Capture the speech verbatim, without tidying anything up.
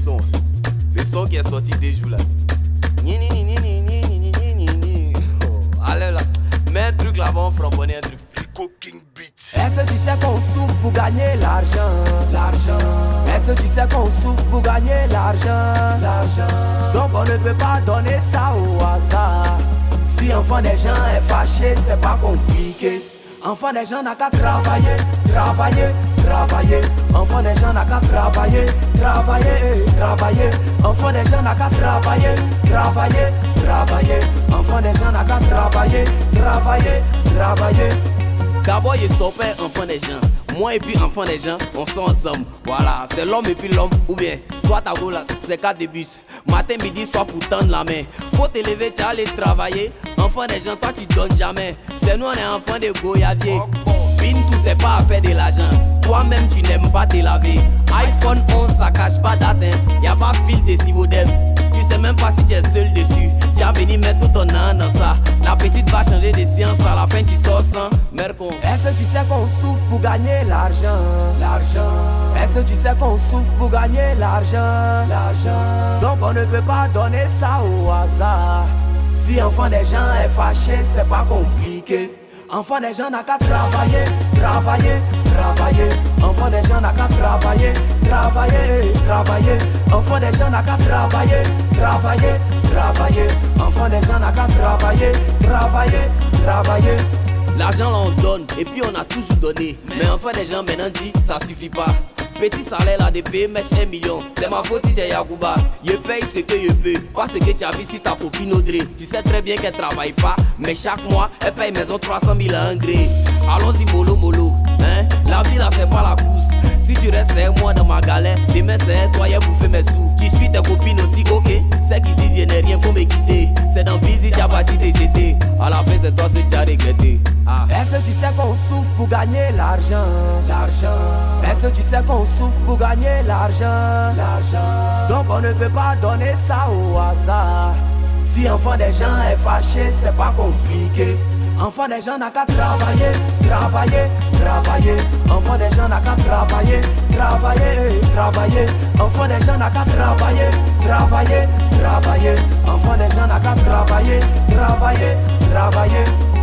son. Le son qui est sorti des jours là. Ni ni ni ni ni ni ni ni ni ni. Oh, allez là. Mets un truc là-bas, on frambonne un truc. Rico King Beat. Est-ce que tu sais qu'on souffre pour gagner l'argent? L'argent. Est-ce que tu sais qu'on souffre pour gagner l'argent? L'argent. Donc on ne peut pas donner ça au hasard. Si enfant des gens est fâché, c'est pas compliqué. Enfant des gens n'a qu'à travailler, travailler, travailler. Enfant des gens n'a qu'à travailler, travailler, travailler. Enfant des gens n'a qu'à travailler, travailler, travailler. Enfant des gens n'a qu'à travailler, travailler, travailler. D'abord, il son père, enfant des gens. Moi et puis enfant des gens, on sont ensemble. Voilà, c'est l'homme et puis l'homme. Ou bien, toi ta là, c'est quatre de bus. Matin, midi, soir pour tendre la main. Faut te lever, tu aller travailler. Enfant des gens, toi tu donnes jamais. C'est nous, on est enfant de Goyavier. Bintou, c'est pas à faire de l'argent. Toi-même, tu n'aimes pas te laver. iPhone onze, ça cache pas date. Hein. Y'a pas fil de Sivodem. Tu sais même pas si tu es seul dessus. Tu as venu mettre tout ton âme dans ça. La petite va changer de science. À la fin, tu sors sans mercon. Est-ce que tu sais qu'on souffre pour gagner l'argent? L'argent. Est-ce que tu sais qu'on souffre pour gagner l'argent? L'argent. Donc on ne peut pas donner ça au hasard. Si enfant des gens est fâché, c'est pas compliqué. Enfant des gens n'a qu'à travailler, travailler, travailler. Enfant des gens n'a qu'à travailler, travailler, travailler. Enfant des gens n'a qu'à travailler, travailler, travailler. Enfant des gens n'a qu'à travailler, travailler, travailler. L'argent là on donne et puis on a toujours donné. Mais enfin des gens maintenant dit ça suffit pas. Petit salaire là de payer mèche un million. C'est ma faute t'es Yagouba. Je paye ce que je peux. Pas ce que tu as vu sur ta copine Audrey. Tu sais très bien qu'elle travaille pas. Mais chaque mois elle paye maison trois cent mille à un gré. Allons-y mollo mollo. Hein? La vie là c'est pas la course. Si tu restes un mois dans ma galère, demain c'est toi qui bouffer mes sous. Tu suis tes copines aussi, ok. Celles qui disent y'a rien, faut me quitter. C'est dans Busy, t'as bâti des G T. À la fin c'est toi ce que t'as regretté. Ah. Est-ce que tu sais qu'on souffre pour gagner l'argent? L'argent. Est-ce que tu sais qu'on souffre pour gagner l'argent? L'argent. Donc on ne peut pas donner ça au hasard. Si enfant des gens est fâché, c'est pas compliqué. Enfant des gens n'a qu'à travailler, travailler, travailler. Enfant des gens n'a qu'à travailler, travailler, travailler. Enfant des gens n'a qu'à travailler, travailler, travailler. Enfant des gens n'a qu'à travailler, travailler, travailler.